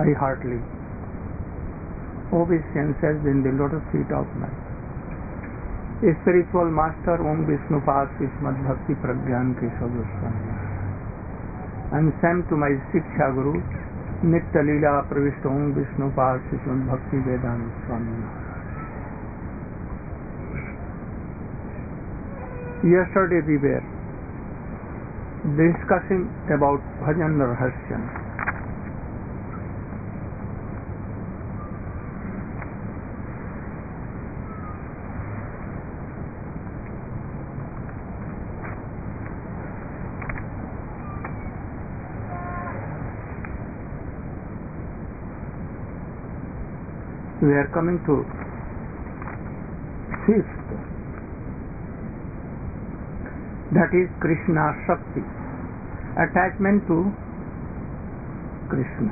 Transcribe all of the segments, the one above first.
I heartily obeisances in the lotus feet of my spiritual master Om Vishnupad Srimad Bhakti Pragyan Keshav Goswami, and same to my Shiksha Guru Nitya Leela Pravishta Om Vishnupad Srimad Bhakti Vedanta Swami. Yesterday we were discussing about Bhajan Rahasya. We are coming to fifth, that is Krishna Shakti, attachment to Krishna.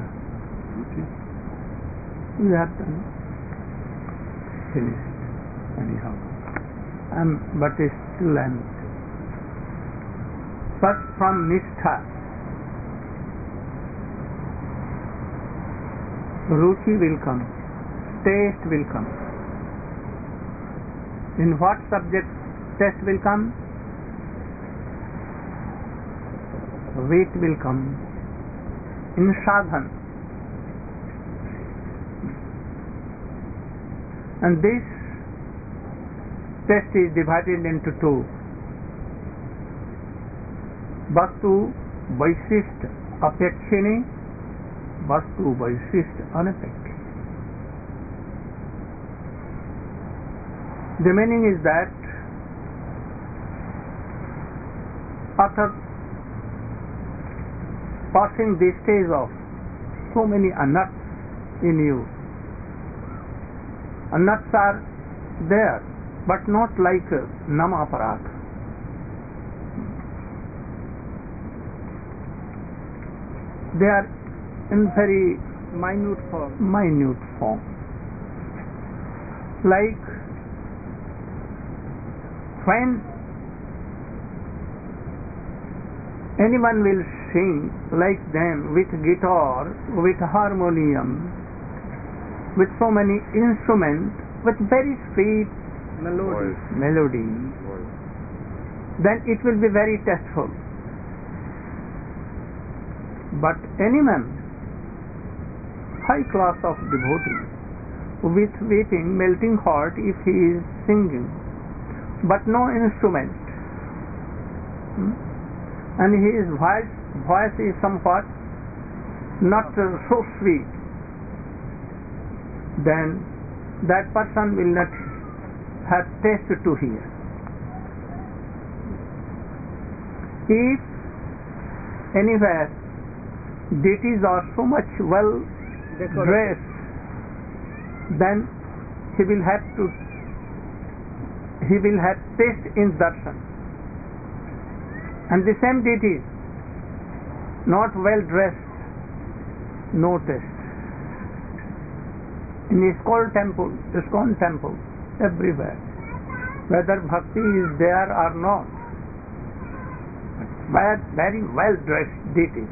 We have done finished anyhow, but still I'm first from Nishtha, Ruchi will come, taste will come. In what subject taste will come? Weight will come. In sadhan. And this taste is divided into two. Vastu Vaishist Apekshini, Vastu Vaishist Anapekshini. The meaning is that after passing the stage of so many nuts in you, nuts are there, but not like nama aparat. They are in very minute form. Like when anyone will sing like them with guitar, with harmonium, with so many instruments, with very sweet melody, then it will be very tasteful. But anyone, high class of devotee, with weeping, melting heart, if he is singing, but no instrument, and his voice is somewhat not so sweet, then that person will not have taste to hear. If anywhere deities are so much well dressed, then he will have taste in darshan. And the same deities not well dressed, no taste. In ISKCON temple, everywhere, whether bhakti is there or not, very well dressed deities,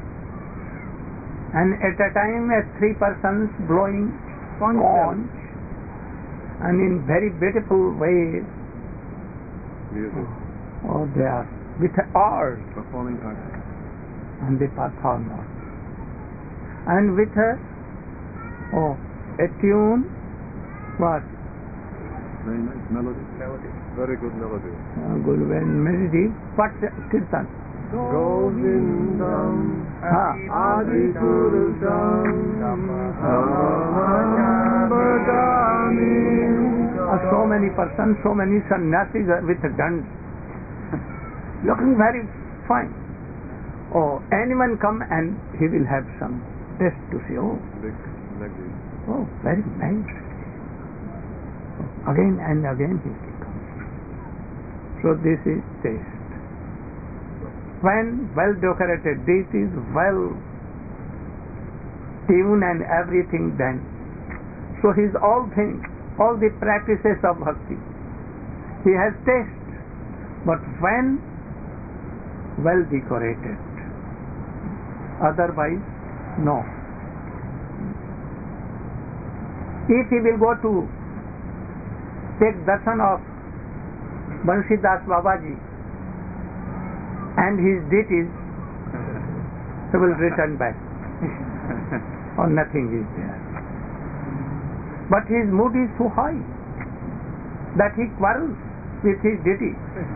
and at a time at 3 persons blowing conch, and in very beautiful way, they are with art, performing art, and they perform art, and with a tune, what? Very nice melody. Very good melody. Good melody. What kirtan? Govindam Adipurusam So many persons, so many sannyasis with guns, looking very fine. Anyone come and he will have some taste to see. Very nice. Again and again he will come. So this is taste. When well decorated deities, well tuned and everything, then so his all things, all the practices of bhakti, he has taste. But when well decorated, otherwise no. If he will go to take darshan of Bansidas Babaji and his deities, he will return back. Or nothing is there. But his mood is so high that he quarrels with his deity.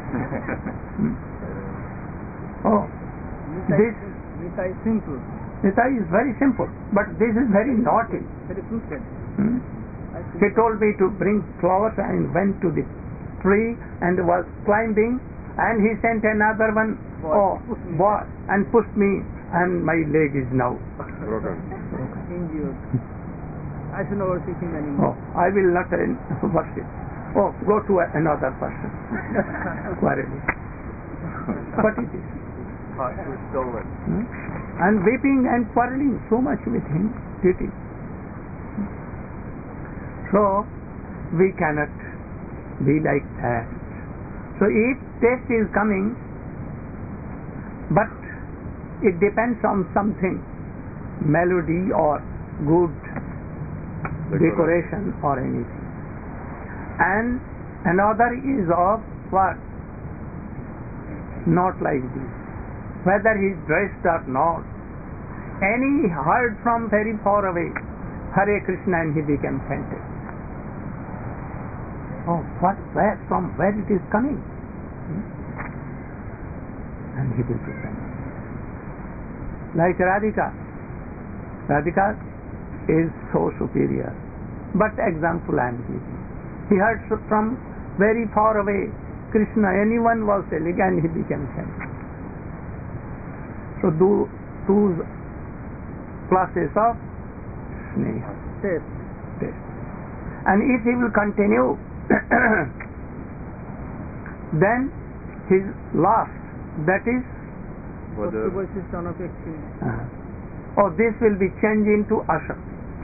Oh, this Nita is simple. Nita is very simple, but this is very naughty. Very crooked. He told me to bring flowers and went to the tree and was climbing, and he sent another one boy and pushed me, and my leg is now Broken. Injured. I should not worship him anymore. I will not worship. Go to another person. Quarreling. What is this? Heart was stolen. And weeping and quarreling so much with him, deity. So we cannot be like that. So if taste is coming, but it depends on something, melody or good decoration or anything. And another is of what? Not like this. Whether he is dressed or not. Any heard from very far away, Hare Krishna, and he became fainted. From where it is coming? And he will be fainted. Like Radhika. Radhika is so superior. But example I am giving. He heard from very far away, Krishna, anyone was telling, and he became fainted. So two classes of sneha. Taste. And if he will continue, then his last, that is, this will be changed into ashakti.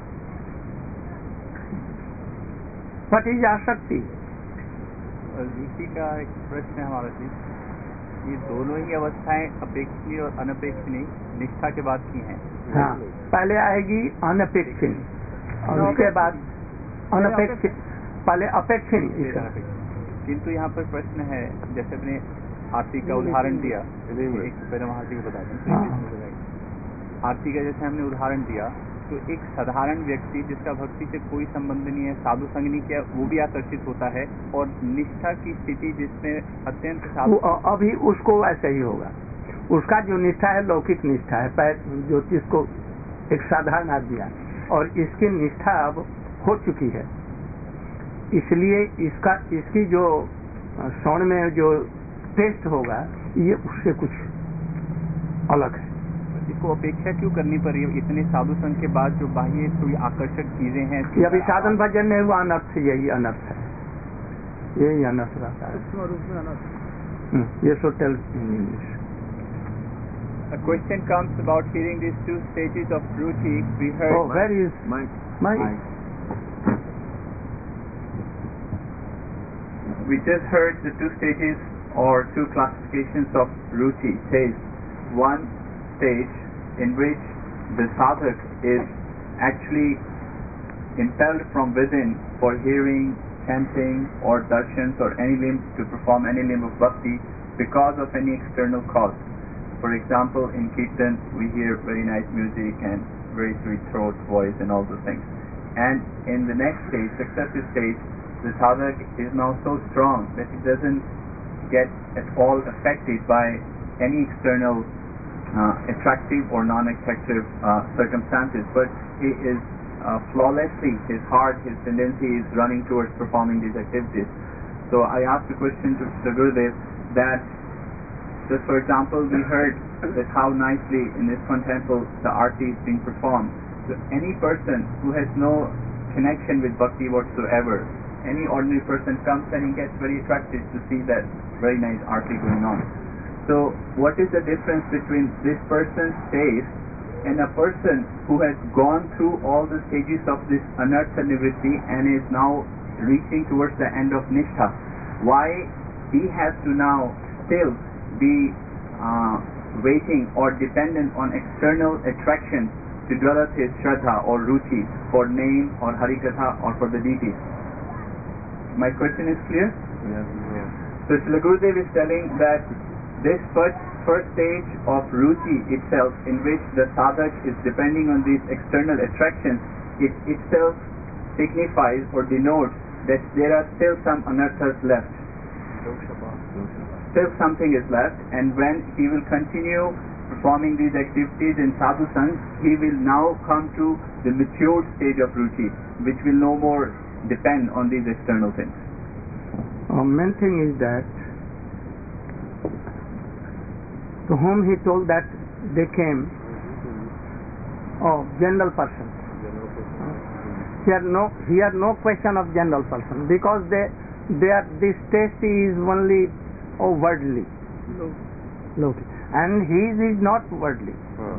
What is ashakti? रुचि का एक प्रश्न है हमारा जी, ये दोनों ही अवस्थाएं अपेक्षणीय और अनपेक्षणीय निष्ठा के बाद की हैं। हाँ, पहले आएगी अनपेक्षणीय और उसके बाद अनपेक्षित, पहले अपेक्षणीय। किंतु यहाँ पर प्रश्न है, जैसे अपने आरती का उदाहरण दिया, एक पहले आरती को बता दें। आरती का जैसे हमने उदाहरण दिया, तो एक साधारण व्यक्ति जिसका भक्ति से कोई संबंध नहीं है, साधु संग नहीं किया, वो भी आकर्षित होता है, और निष्ठा की स्थिति जिसमें अत्यंत साधु, अभी उसको ऐसा ही होगा। उसका जो निष्ठा है लौकिक निष्ठा है, ज्योतिष को एक साधारण हाथ दिया, और इसकी निष्ठा अब हो चुकी है, इसलिए इसकी जो श्रवण में जो टेस्ट होगा ये उससे कुछ अलग है। इसको अपेक्षा क्यों करनी पड़ी इतने साधु संघ के बाद, जो बाह्य कोई आकर्षक चीजें हैं? अभी साधन भजन नहीं हुआ, अनर्थ, यही अनर्थ है, यही अनर्थ रहता है। ये so tell in English. A question comes about hearing these two stages of ruchi. We heard. Oh, where is Mike? We just heard the two stages or two classifications of ruchi. Taste. One stage in which the sadhak is actually impelled from within for hearing, chanting, or darshans or any limb to perform any limb of bhakti because of any external cause. For example, in Kirtan we hear very nice music and very sweet throat, voice and all those things. And in the next stage, successive stage, the sadhak is now so strong that he doesn't get at all affected by any external attractive or non-attractive circumstances, but he is flawlessly, his heart, his tendency is running towards performing these activities. So I asked the question to Gurudev that, just for example, we heard that how nicely in ISKCON temple the arti is being performed. So any person who has no connection with bhakti whatsoever, any ordinary person comes and he gets very attracted to see that very nice arti going on. So what is the difference between this person's taste and a person who has gone through all the stages of this anartha nivritti and is now reaching towards the end of nishtha? Why he has to now still be waiting or dependent on external attraction to develop his Shraddha or Ruchi for name or Harikatha or for the deities. My question is clear? Yes. So Srila Gurudev is telling that this first stage of Ruchi itself, in which the sadhak is depending on these external attractions, it itself signifies or denotes that there are still some anarthas left. Still something is left, and when he will continue performing these activities in sadhu sang, he will now come to the matured stage of Ruchi, which will no more depend on these external things. Main thing is that to whom he told that they came, general person. Here no question of general person, because this taste is only worldly, and his is not worldly.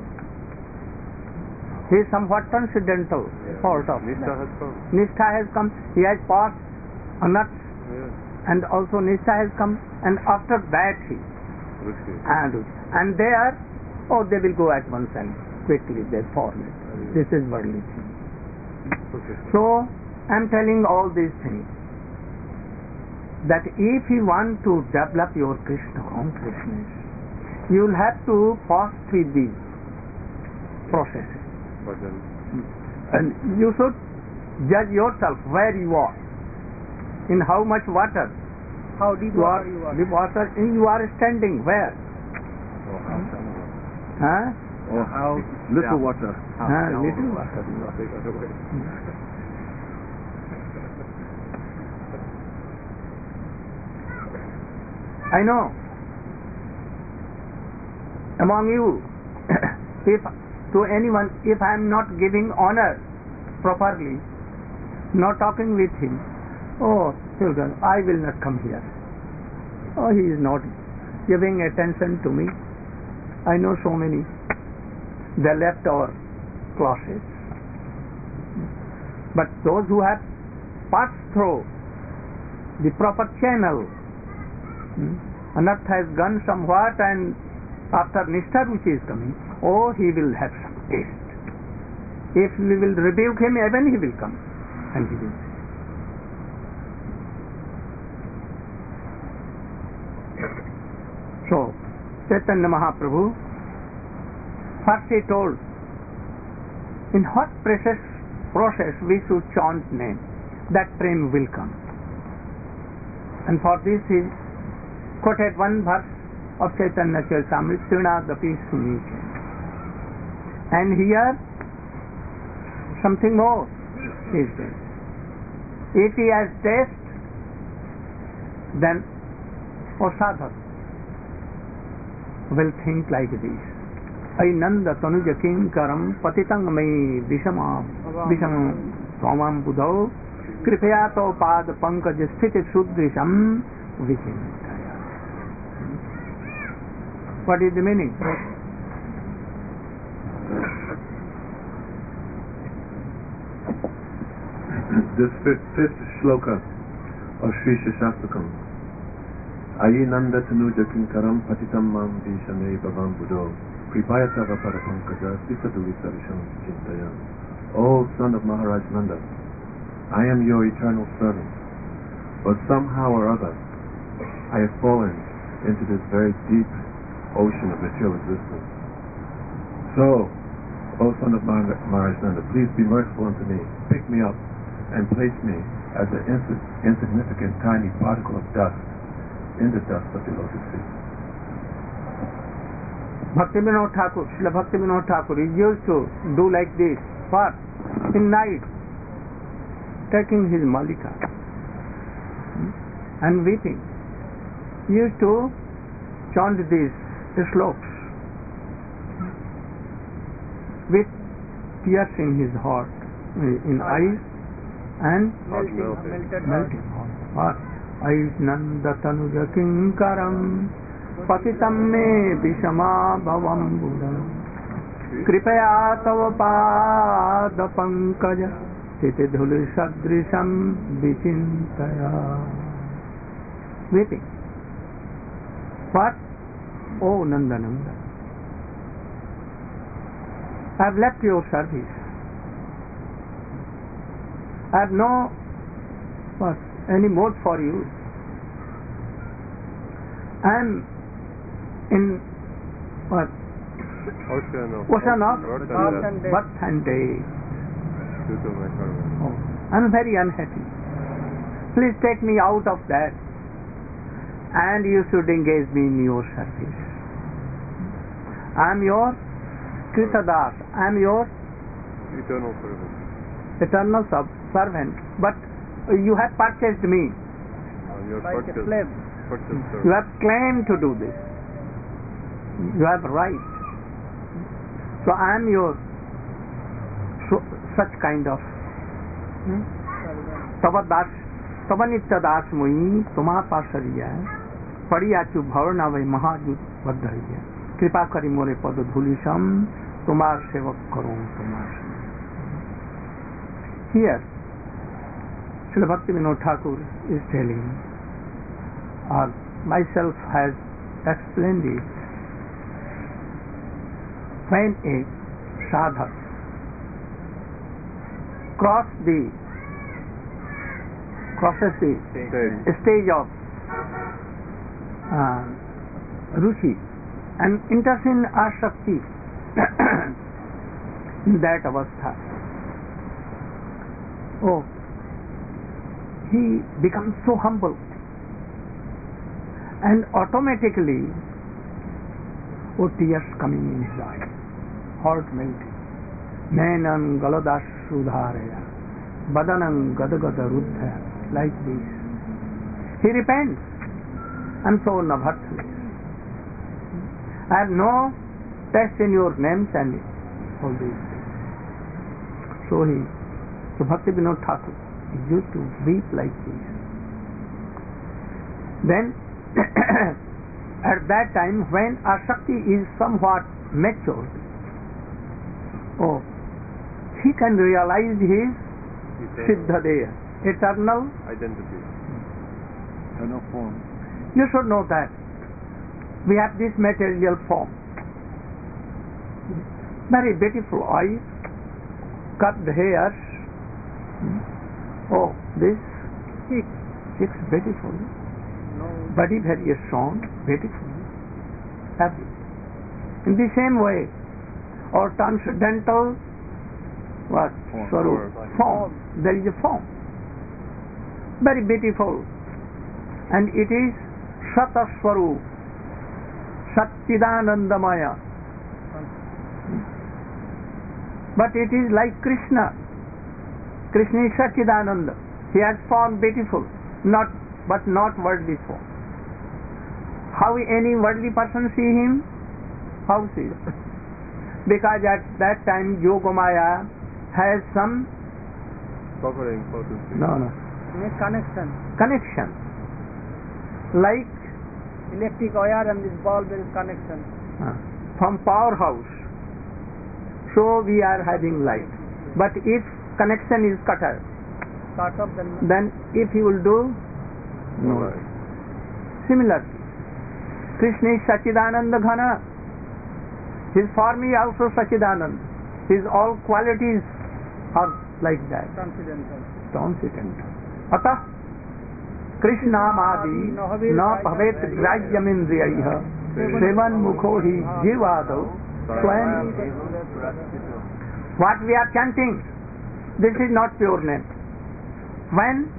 He is somewhat transcendental sort of. Nishtha has come. He has passed anarthas, and also Nishtha has come, and after that he and there, they will go at once and quickly they forget. This is worldly thing. So I am telling all these things, that if you want to develop your Krishna consciousness, you will have to pass through these processes. And you should judge yourself where you are, in how much water. How deep water you are. Deep water, you are standing where? Or how little water. Little water. I know among you, if to anyone, if I am not giving honor properly, not talking with him, children, I will not come here. He is not giving attention to me. I know so many. They left our classes. But those who have passed through the proper channel, anartha has gone somewhat, and after Nishtha Ruchi is coming, he will have some taste. If we will rebuke him, even he will come and he will. So, Chaitanya Mahaprabhu, first he told, in what process we should chant name, that prem will come. And for this he quoted one verse of Chaitanya Charitamrita, Trinadapi Sunite. And here, something more is there. If he has taste, then sadhak will think like this. Ainanda tanuja kinkaram patitang mai vishamam swamam budho kripaya to pad pankaj sthiti sudrisham vichintaya. What is the meaning? This fifth shloka of Sri Shastakam. Ayinanda tanuja kinkaram patitam mam vishame bhavam buddho kripayatava parapankaja sisadu visarisham chintaya. O son of Maharaj Nanda, I am your eternal servant, but somehow or other I have fallen into this very deep ocean of material existence. So, O son of Maharaj Nanda, please be merciful unto me, pick me up and place me as an insignificant tiny particle of dust in the dust of the lotus feet. Bhakti Vinod Thakur, Srila Bhakti Vinod Thakur is used to do like this. What? In night, taking his malika and weeping, he used to chant these sloks with tears in his heart, in eyes, and melting heart. Ainanda tanuja kinkaram patitam me vishama bhavam buddha kripaya tava pada pankaja sthiti dhuli sadrisham vichintaya. Weeping. What? Oh Nanda Nanda, I have left your service. I have no any more for you. I am in ocean of birth and death. Due to my karma. Oh, I am very unhappy. Please take me out of that, and you should engage me in your service. I am your Kritadas. I am your Eternal servant. eternal servant. But you have purchased me. On your Like a purchase slave. servant. You have claimed to do this. You have right. So I am your such kind of तब नित्य दास मुई तुमा पासरिया पड़िया चु भवना वै महाजूत बद्धरिया कृपा करी मोरे पद धूलिसम तुम्हार सेवक करूं तुम्हार Here Srila Bhakti Vinod Thakur is telling, or myself has explained it, when a sadhak crosses the stage of ruchi and enters in asakti in that avastha, he becomes so humble and automatically tears coming in his eyes, heart melting. Nainam galadas sudharaya badanam gadagada ruddha, like this. He repents. I'm so navarthless. I have no taste in your names and all these things. So Bhakti Vinod Thakur used to weep like this. Then at that time when Asakti is somewhat matured, he can realize his Siddhadeya, eternal identity, eternal form. You should know that we have this material form, very beautiful eyes, cut hairs, this cheeks beautiful, body very strong, beautiful, happy. In the same way, or transcendental form. There is a form, very beautiful, and it is Sataswarup, Satchidanandamaya. But it is like Krishna. Krishna is Satchidananda. He has form beautiful, but not worldly form. How any worldly person see him? How see? Because at that time Yogamaya has some covering potency. Connection. Like electric wire and this bulb is connection. From powerhouse. So we are having light. But if connection is cut off, then if he will do no light. Similarly, Krishna is Satchidananda Ghana. His form is also Satchidananda. His all qualities are like that. Transcendental. Atah Krishnamadi na bhavet grajyamindriyaiha sevan mukho hi jivado swayam. What we are chanting, this is not pure name. When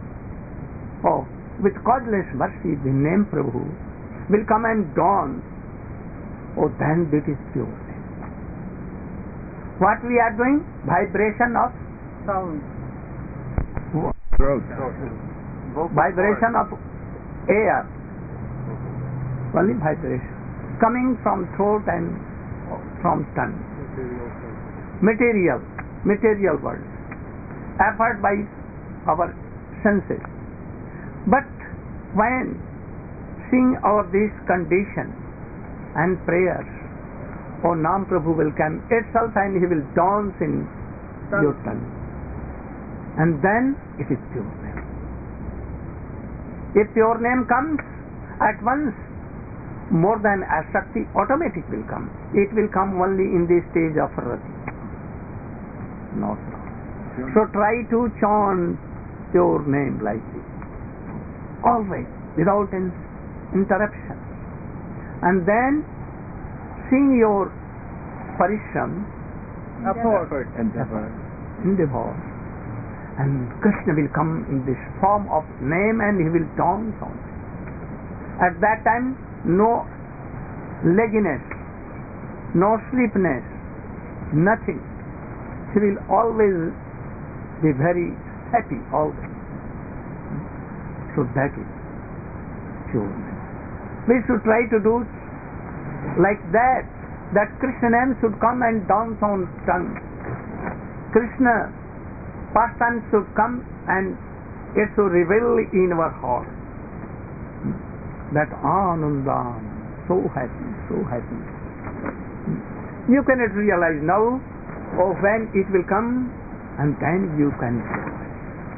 with causeless mercy the name Prabhu will come and dawn, then it is pure name. What we are doing? Vibration of Sound. Throat. Vibration of air. Only vibration. Coming from throat and from tongue. Material world. Effort by our senses. But when seeing all these conditions and prayers, Nam Prabhu will come itself and he will dance in your tongue. And then it is pure name. If pure name comes, at once more than asakti, automatic will come. It will come only in the stage of rati. Not now. So try to chant your name like this, always, without interruption. And then sing your parishram, Effort. endeavor. And Krishna will come in this form of name and he will dance on it. At that time, no legginess, no sleepiness, nothing. He will always be very happy, always. So that is pure. We should try to do like that Krishna name should come and dance on tongue. Krishna pastime should come and it should reveal in our heart. That Anandam, so happy, so happy. You cannot realize now or when it will come, and then you can realize.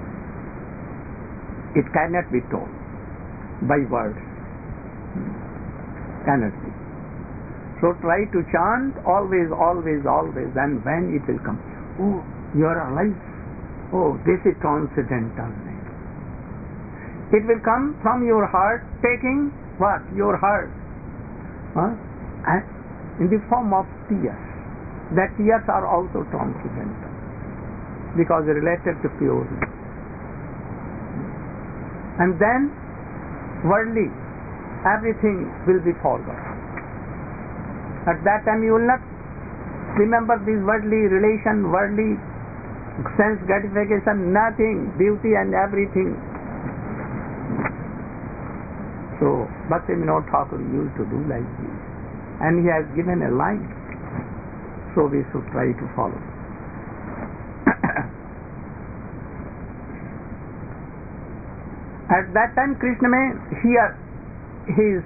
It cannot be told by words. Cannot be. So try to chant always, always, always, and when it will come. Oh, you are alive. Oh, this is transcendental name. It will come from your heart, taking what? Your heart. And in the form of tears. That tears are also transcendental, because related to purity. And then, worldly, everything will be forgotten. At that time you will not remember this worldly relation, worldly sense gratification, nothing, beauty and everything. So, Bhaktivinoda Thakur used to do like this. And he has given a line. So we should try to follow. At that time Krishna may hear his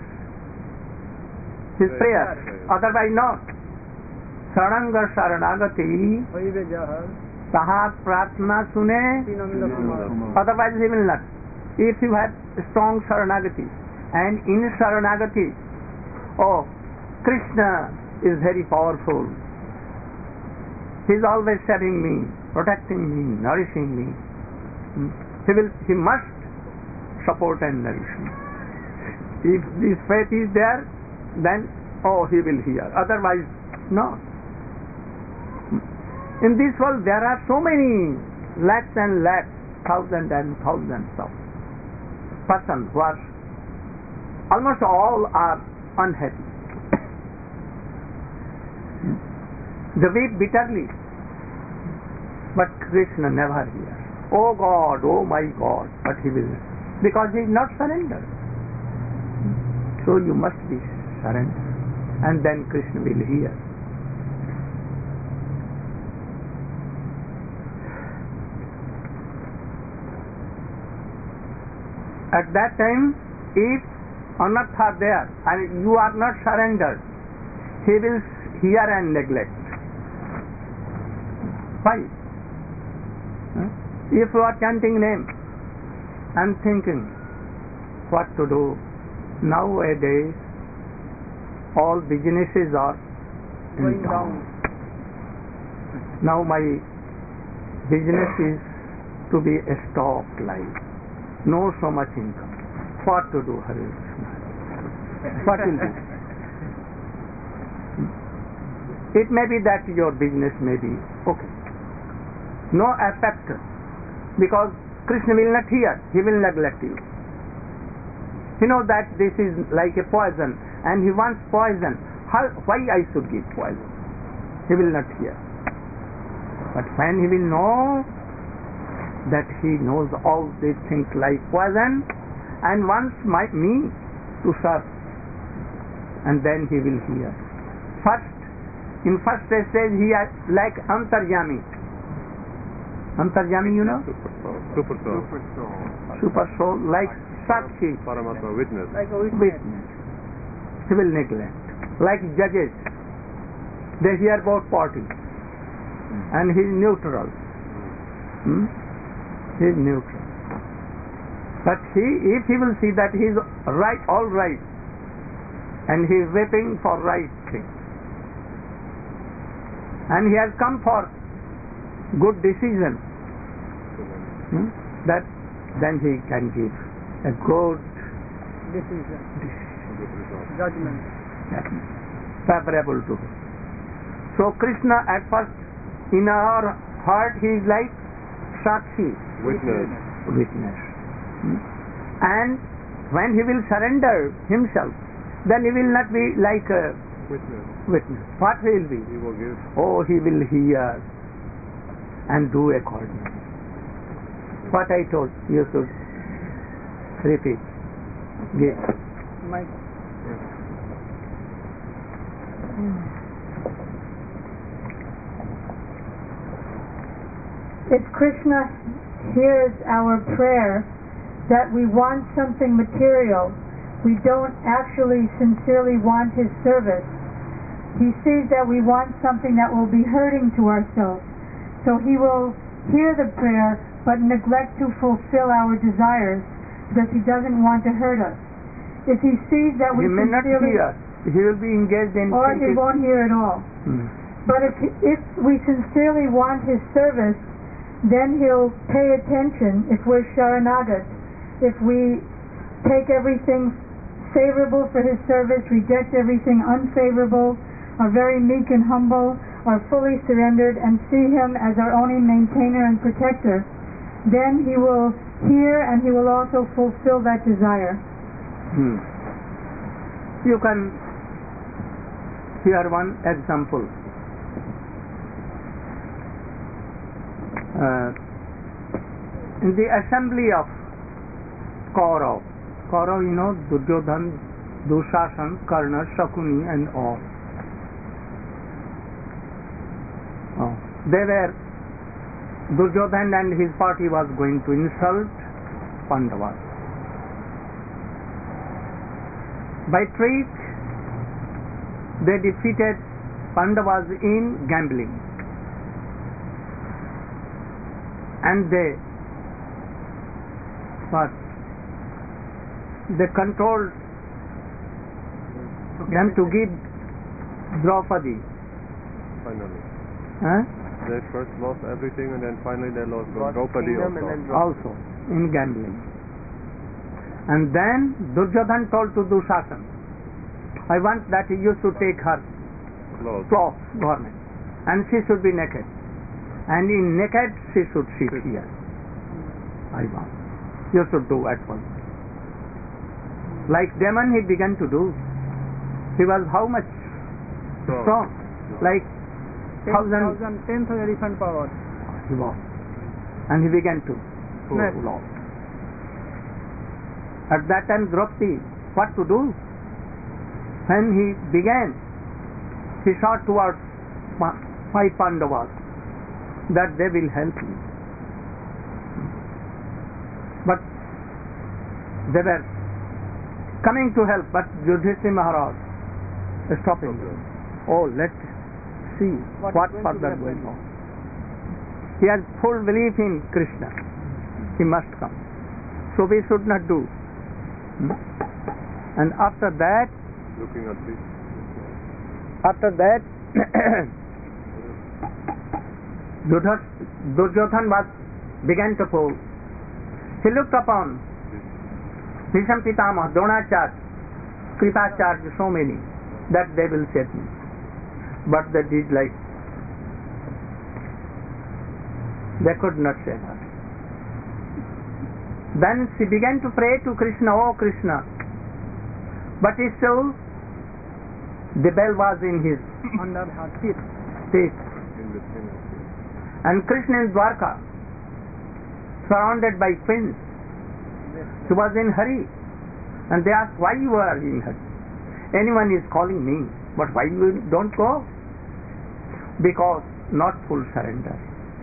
prayer, otherwise not. Saranga Saranagati Sahat Pratna Sune, otherwise he will not. If you have strong Saranagati, and in Saranagati, oh, Krishna is very powerful. He is always serving me, protecting me, nourishing me. He must support and nourish me. If this faith is there, then he will hear. Otherwise, no. In this world there are so many lakhs and lakhs, thousands and thousands of persons who are, almost all are unhappy. They weep bitterly, but Krishna never hears. Oh God, oh my God, but he will, because he is not surrendered. So you must be surrendered, and then Krishna will hear. At that time, if anath are there and you are not surrendered, he will hear and neglect. Why? If you are chanting name and thinking what to do, nowadays all businesses are Going down. down. Now my business is to be stopped like. No so much income. What to do, Hare Krishna? What will do? It may be that your business may be okay. No effect, because Krishna will not hear. He will neglect you. He knows that this is like a poison, and he wants poison. Why I should give poison? He will not hear. But when he will know that he knows all these things like poison and wants me to serve, and then he will hear. In first stage he is like Antaryami. Antaryami, you know? Super soul. Super soul, like Sakshi, Paramatma, witness. Like a witness. witness. He will neglect. Like judges, they hear both parties, and he is neutral. He is neutral. But if he will see that he is right, all right, and he is waiting for right thing. And he has come for good decision. That then he can give a good Decision. Good result. Judgment. favorable to him. So Krishna at first in our heart he is like Sakshi, Witness. witness. And when he will surrender himself, then he will not be like a Witness. witness. What he will be? He will give. Oh, he will hear and do accordingly. What I told you should repeat. Give. Mike. If Krishna hears our prayer that we want something material, we don't actually sincerely want his service. He sees that we want something that will be hurting to ourselves. So he will hear the prayer but neglect to fulfill our desires because he doesn't want to hurt us. If he sees that we He may not sincerely... hear. He will be engaged in Or he won't hear at all. But if we sincerely want his service, then he'll pay attention if we're Sharanagat. If we take everything favorable for his service, reject everything unfavorable, are very meek and humble, are fully surrendered, and see him as our only maintainer and protector, then he will hear and he will also fulfill that desire. You can hear one example. In the assembly of Kaurav, you know, Duryodhan, Dushasan, Karna, Shakuni and all. They were, Duryodhan and his party was going to insult Pandavas. By trick, they defeated Pandavas in gambling. And they controlled them to give Draupadi. Finally. Huh? They first lost everything and then finally they lost Draupadi Also in gambling. And then Duryodhan told to Dushasan, I want that you should take her cloth, garment, and she should be naked. And in naked she should sit here. I want. You should do at once. Like Demon he began to do. He was how much? Strong. Like 10,000 elephant power. he was. And he began to pull off. At that time Draupadi, what to do? When he began, he saw towards 5 Pandavas that they will help me. But they were coming to help, but Yudhishthira Maharaj stopping them. Oh, let's see what further going on. He has full belief in Krishna. He must come. So we should not do. And after that, looking at this. Duryodhan began to pull. He looked upon Bhishma Pitama, Dronacharya, Kripacharya, so many, that they will save me. But they did like, they could not save her. Then she began to pray to Krishna, oh Krishna. But still, the bell was in his Under her teeth. teeth. In the skin. And Krishna in Dwarka, surrounded by queens. He was in hurry. And they asked, why you are in hurry? Anyone is calling me, but why you don't go? Because not full surrender.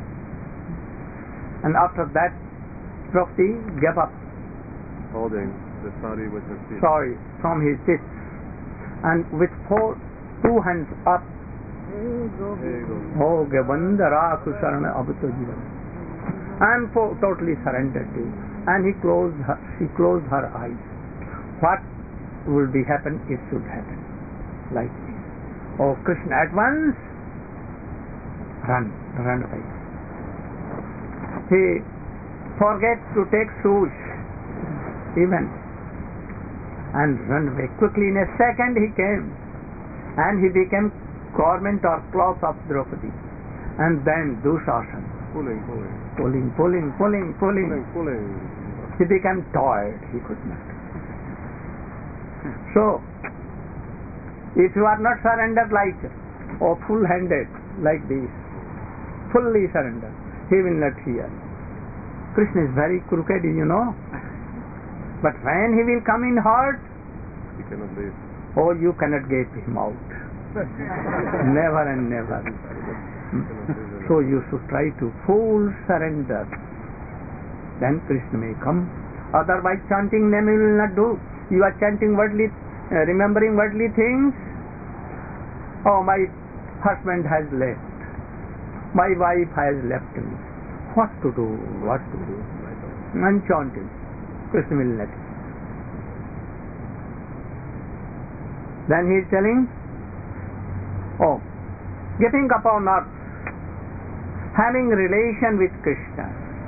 And after that, Draupadi gave up. Holding the sari with his teeth. Sorry, from his teeth. And with two hands up, There you go. Oh, Gavandara Kusarana Abhutta Jivan. I am totally surrendered to you. And she closed her eyes. What will be happen, it should happen. Like this. Oh Krishna, at once run away. He forgets to take shoes even and run away. Quickly in a second he came and he became garment or cloth of Draupadi. And then Dushasana. Pulling. He became tired, he could not. So, if you are not surrendered like, or full-handed like this, fully surrendered, he will not hear. Krishna is very crooked, you know. But when he will come in heart, He cannot leave. oh, you cannot get him out. Never and never. So you should try to full surrender. Then Krishna may come. Otherwise chanting name you will not do. You are chanting worldly, remembering worldly things. Oh, my husband has left. My wife has left me. What to do? And chanting. Krishna will not. Then he is telling, oh, getting upon earth, having relation with Krishna.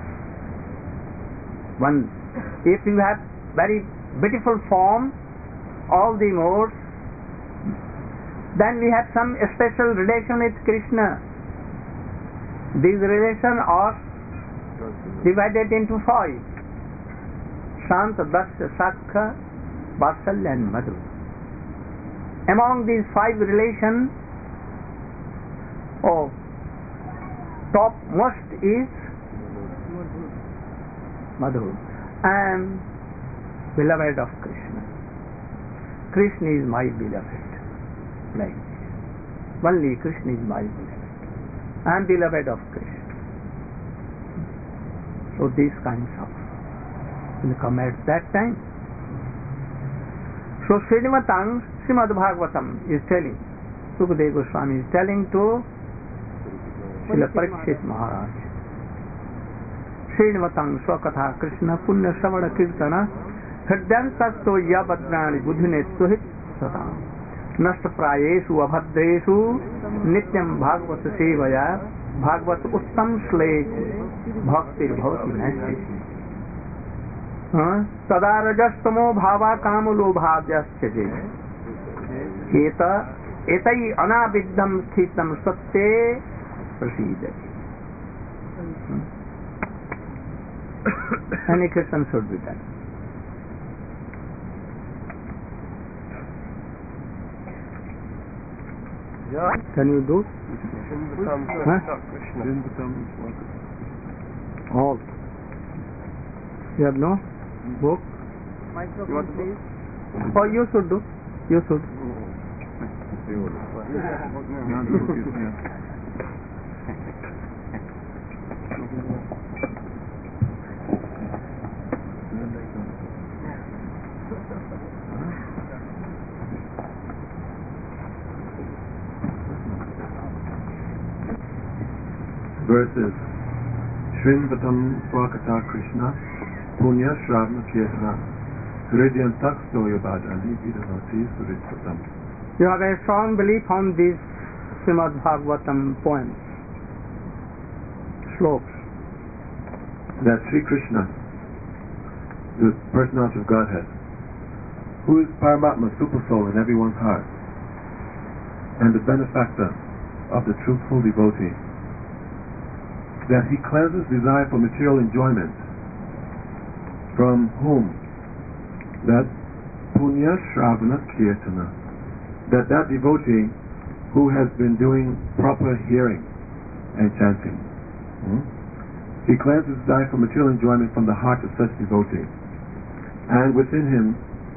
One, if you have very beautiful form, all the more, then we have some special relation with Krishna. These relations are divided into 5. Shanta, Dasya, Sakha, Vatsalya and Madhu. Among these 5 relations, topmost is Madhu. I am beloved of Krishna. Krishna is my beloved. Like this. Only Krishna is my beloved. I am beloved of Krishna. So these kinds of will come at that time. So Srimad Bhagavatam is telling, Sukadeva Goswami is telling to Srila Parikshit Maharaj, Srinvatang Swakatha Krishna Punya Savana Kirtana Hridyantasto Yabhadrani Buddhine Suhit Satam Nasta Prayesu Abhadresu Nityam Bhagavata Sevaya Bhagavata Uttam Shlej Bhaktir Bhavati Nasti Tadarajastamo Bhava Kamulo Bhavyaschaje Etai Anaviddham Sthitam Satye Prasidati. Any question should be done. Can you do? All. You have no book? Microphone, please. Oh, you should do. You should. Verses Srinvatam Swakata Krishna Punya Shravana Kirtana Hridyantak Stoyabhajani Vidavati Suritvatam. You have a strong belief on these Srimad Bhagavatam poems, slokas. That Sri Krishna, the personality of Godhead, who is Paramatma, super soul in everyone's heart, and the benefactor of the truthful devotee, that he cleanses desire for material enjoyment, from whom? That Punya Shravana Kirtana, that devotee who has been doing proper hearing and chanting, he cleanses desire for material enjoyment from the heart of such devotee, and within him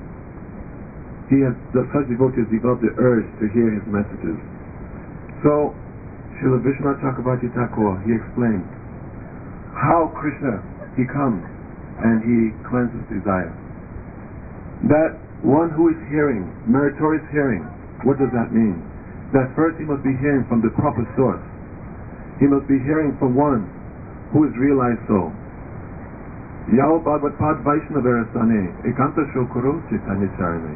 such devotee has developed the urge to hear his messages. So Srila Vishwanath Chakravarti Thakur, he explained how Krishna, he comes and he cleanses desire. That one who is hearing, meritorious hearing, what does that mean? That first he must be hearing from the proper source. He must be hearing from one who is realized soul. Yao Bhagavad Pad Vaishnava Rasane Ekanta Shokuro Chaitanya Charane.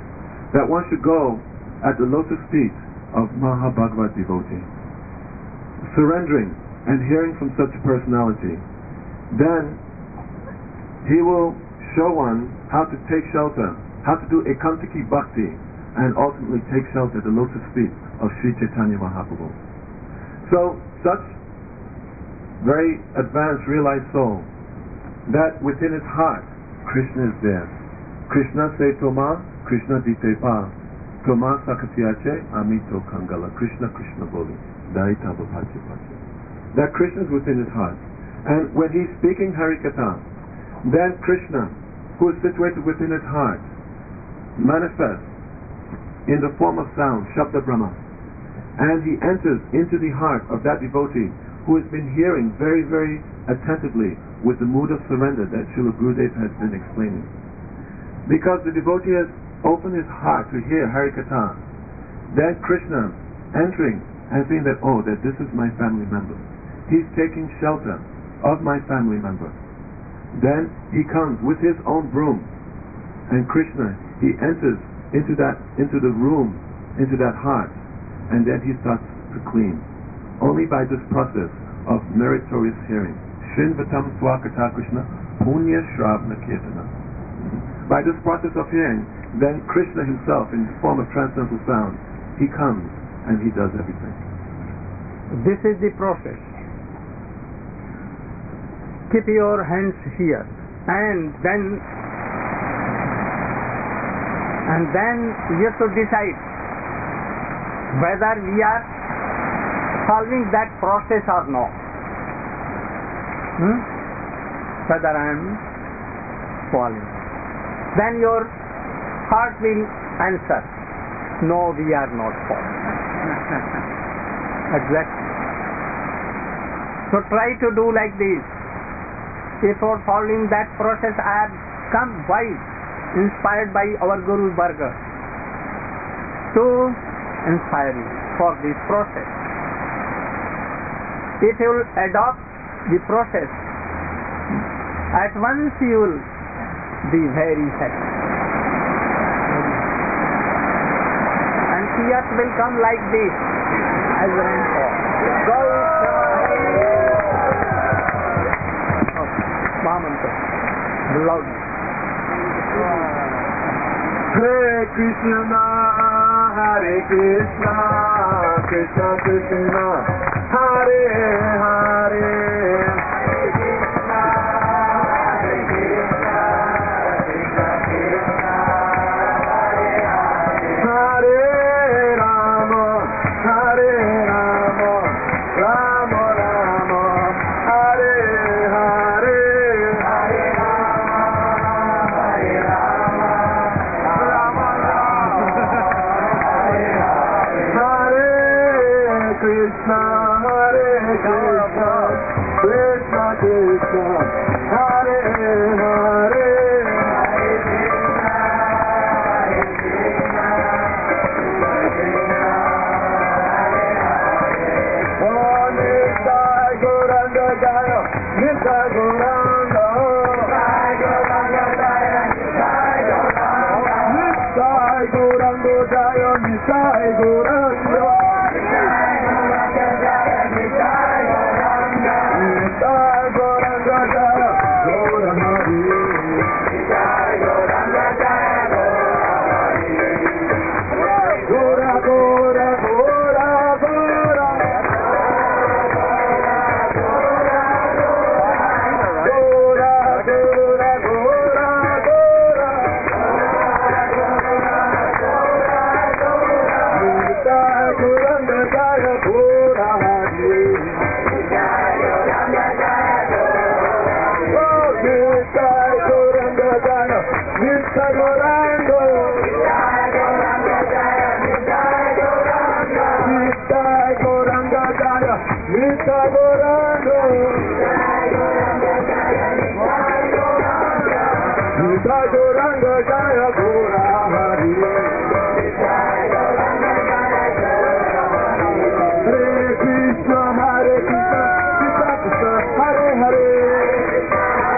that one should go at the lotus feet of Mahabhagavad devotee, surrendering and hearing from such a personality, then he will show one how to take shelter, how to do ekantaki bhakti, and ultimately take shelter at the lotus feet of Sri Chaitanya Mahaprabhu. So, such very advanced, realized soul, that within his heart, Krishna is there. Krishna se Toma, Krishna dite pa, Toma sakatiache, amito kangala, Krishna Krishna boli, daita bapache pache. That Krishna is within his heart. And when he's speaking Harikatha, then Krishna, who is situated within his heart, manifests in the form of sound, Shabda Brahma, and he enters into the heart of that devotee who has been hearing very, very attentively with the mood of surrender that Srila Gurudev has been explaining. Because the devotee has opened his heart to hear Harikatha, then Krishna entering and saying that, oh, that this is my family member. He's taking shelter of my family member. Then he comes with his own broom, and Krishna, he enters into the room, into that heart, and then he starts to clean. Only by this process of meritorious hearing. Shinvatam Swakata Krishna Punya Shravana Kirtana. By this process of hearing, then Krishna himself, in the form of transcendental sound, he comes and he does everything. This is the process. Keep your hands here, and then you should decide whether we are following that process or not. Whether I am following. Then your heart will answer, no, we are not following. Exactly. So try to do like this. Before following that process, I have come wise, inspired by our Guru Varga, to inspire you for this process. If you will adopt the process, at once you will be very happy. And tears will come like this, as rainfall. Loudly. Hare Krishna, Hare Krishna, Krishna Krishna, Hare Hare.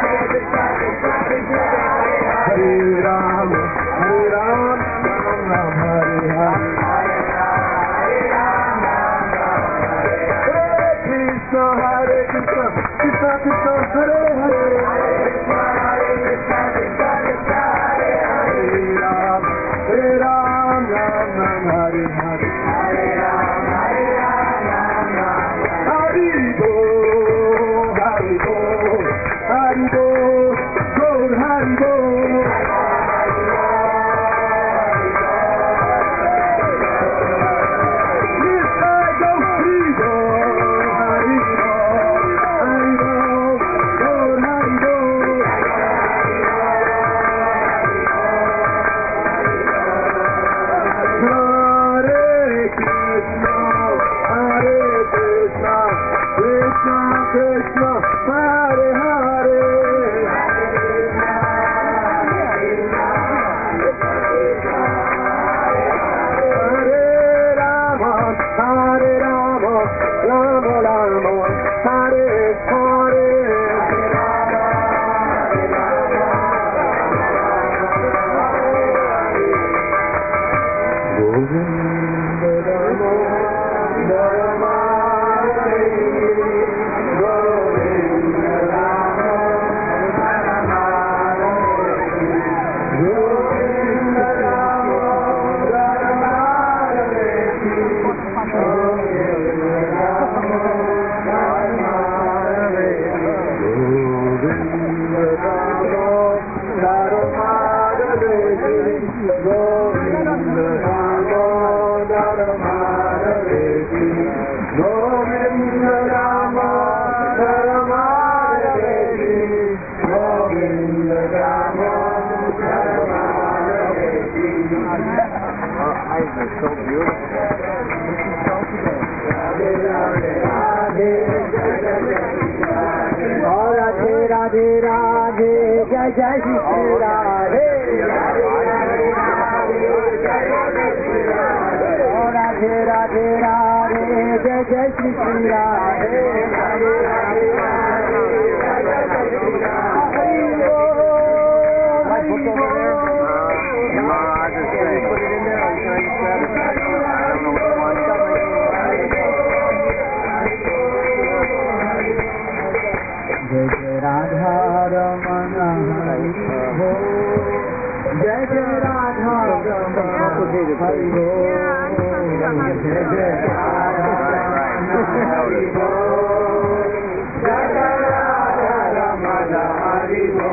Ram, Ram, Ram, Krishna, Hare Krishna, Krishna Krishna, Hare Hare, Hare Krishna, Krishna Krishna, Hare Hare, Hare Ram, Ram Ram, Hare Hare, Hare Ram, Ram Ram, Hari Bol, Hari Bol, Hari Bol, Bol Hari Bol. Krishna, Hare Hare, Hare Rama, Hare Rama, Rama Rama, Hare Hare. Govinda Rama, so beautiful. Radhe Radhe Radhe, Jai Jai Shri Radhe. Radhe Radhe Radhe, Jai Jai Shri Radhe. Jai Jai Radha Ramana Hari Ho, Jai Jai Radha Ramana Hari Ho, Jai Jai Radha Ramana Hari Ho, Jai Jai Radha Ramana Hari Ho,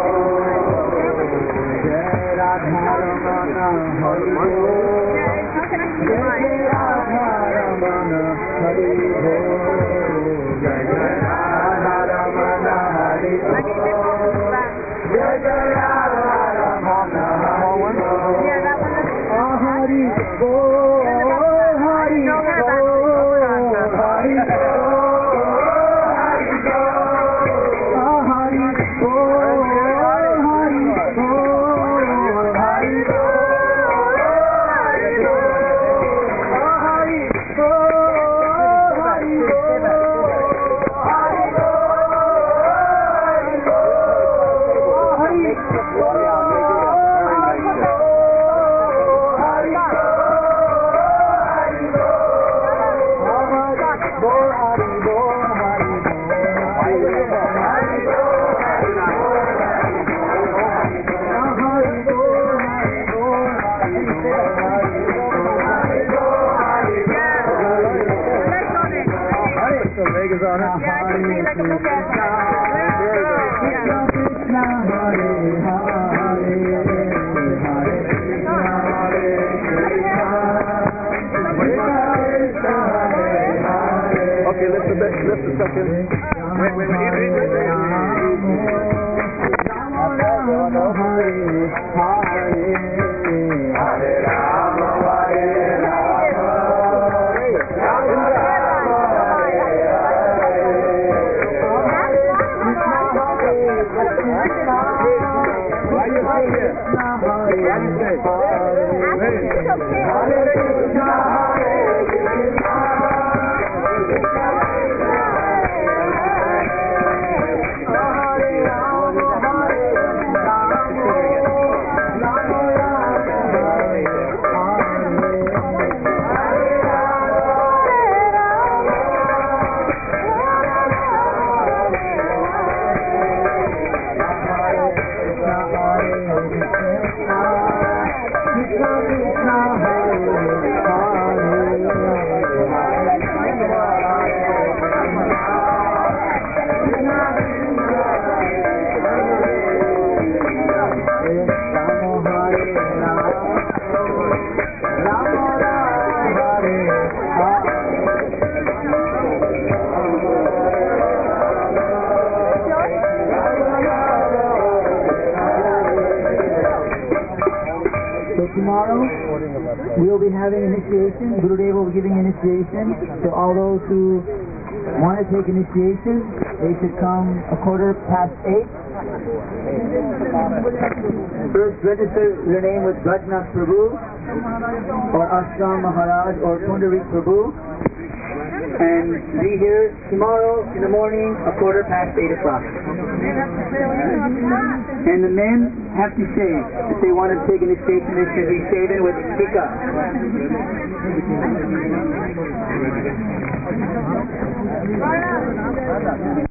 Jai Radha Ramana Hari Ho, Jai Radha Ramana Hari Ho, Jai Jai Radha Ramana Hari Ho, Jai Jai Radha Ramana Hari Ho, Hari Ho, Hari Ho, Hari Ho, Vegas on it. Yeah, I can see like a book at Krishna Krishna Hare Hare, Hare Krishna Hare Krishna, Krishna Krishna Hare Hare. Okay, lift a second. Wait, Rama Hare Hare, Hare Rama Hare Rama, Rama tomorrow we'll be having initiation. Gurudev will be giving initiation. So all those who want to take initiation, they should come 8:15. First register your name with Rajnath Prabhu or Ashram Maharaj or Pundarik Prabhu, and be here tomorrow in the morning 8:15. And the men have to shave. If they want to take initiation, they should be shaven with tika.